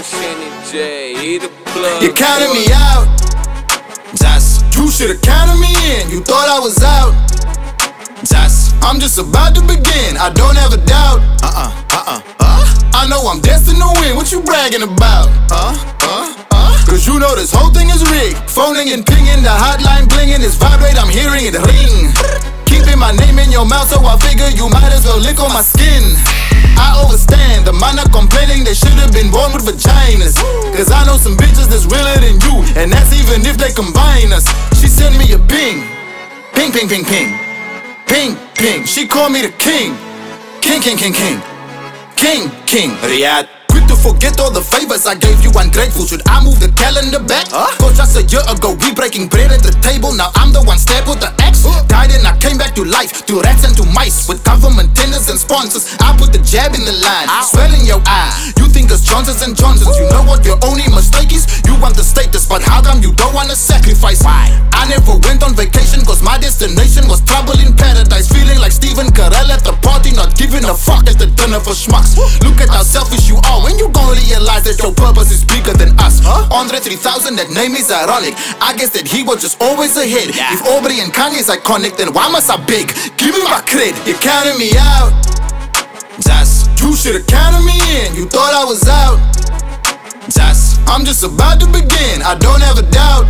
You counted me out. You should've counted me in. You thought I was out. I'm just about to begin. I don't have a doubt. I know I'm destined to win. What you bragging about? Cause you know this whole thing is rigged. Phoning and pinging, the hotline blinging. It's vibrate, I'm hearing it ring. Keeping my name in your mouth, so I figure you might as well lick on my skin. I overstand, the man are complaining they should've been born with vaginas. Cause I know some bitches that's realer than you, and that's even if they combine us. She sent me a ping. Ping, ping, ping, ping. Ping, ping, she called me the king. King, king, king, king. King, king, Riyadh. Quick to forget all the favors I gave you, ungrateful. Should I move the calendar back? Cause just a year ago we breaking bread at the table. Now I'm the one stabbed with the axe. Died and I came back to life, to rats and to mice. With government tenders and sponsors, I put the jab in the line. Swelling your eye, you think it's Johnsons and Johnsons. You know what your only mistake is? You want the status, but how come you don't wanna sacrifice? Why? I never went on vacation cause my destination was trouble in paradise. Feeling like Stephen Carell at the party, not giving a fuck at the dinner for schmucks. Look at how selfish you are. When you gon' realize that your purpose is bigger than us? Andre 3000, that name is ironic. I guess that he was just always ahead. If Aubrey and Kanye's iconic, then why must I beg? Give me my cred. You counted me out. You should've counted me in. You thought I was out. I'm just about to begin. I don't have a doubt.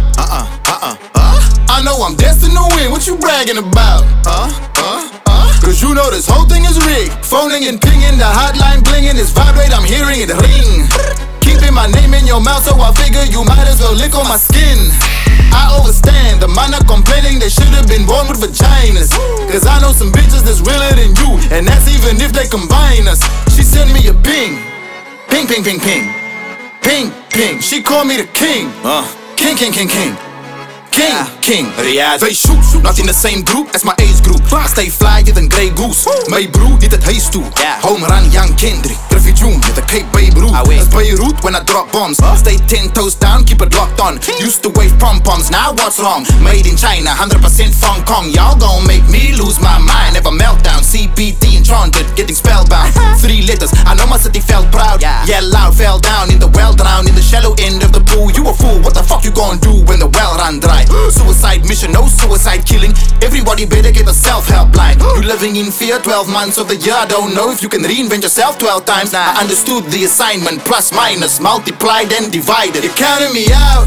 I know I'm destined to win. What you bragging about? Cause you know this whole thing is rigged. Phoning and pinging, the hotline blinging. It's vibrate, I'm hearing it ring. Keeping my name in your mouth, so I figure you might as well lick on my skin. I overstand, the man are complaining they should've been born with vaginas. Cause I know some bitches that's realer than you, and that's even if they combine us. She sent me a ping. Ping, ping, ping, ping. Ping, ping, she called me the king. King, king, king, king. King, king, Riyadh. They shoot, not in the same group as my age group. I stay flyer than Grey Goose. My broer, dit het huis toe. Home run, Young Kendrick. Griffey June, met the Cape Babe Root. That's Beirut when I drop bombs. Stay 10 toes down, keep it locked on. Used to wave pom-poms, now what's wrong? Made in China, 100% Hong Kong. Y'all gon' make me lose my mind. Never meltdown, CPT enchanted, getting spellbound. 3 letters, I know my city felt proud. Yeah, loud, fell down in the well, drowned in the shallow end of the pool. You a fool, what the fuck you gon' do when the well run dry? Suicide mission, no suicide killing. Everybody better get a self-help line. You living in fear 12 months of the year. I don't know if you can reinvent yourself 12 times. I understood the assignment, plus minus, multiplied and divided. You counted me out.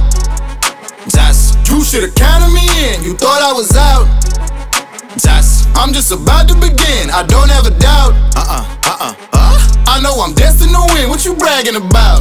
You should've counted me in. You thought I was out. I'm just about to begin. I don't have a doubt. I know I'm destined to win. What you bragging about?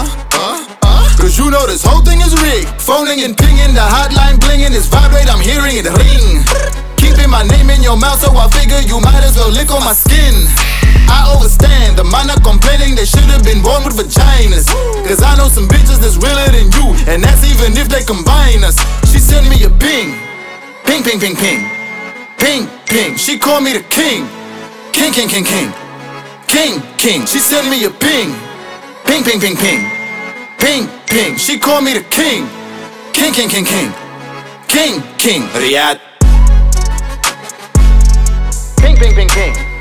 Cause you know this whole thing is rigged. Phoning and pinging, the hotline blinging. It's vibrate, I'm hearing it ring. Keeping my name in your mouth, so I figure you might as well lick on my skin. I overstand, the man are complaining they should've been born with vaginas. Cause I know some bitches that's realer than you, and that's even if they combine us. She sent me a ping. Ping, ping, ping, ping. Ping, ping, she called me the king. King, king, king, king. King, king, she sent me a ping. Ping, ping, ping, ping. Ping, ping, she called me the king. King, king, king, king. King, king, Riyadh. Ping, ping, ping, ping.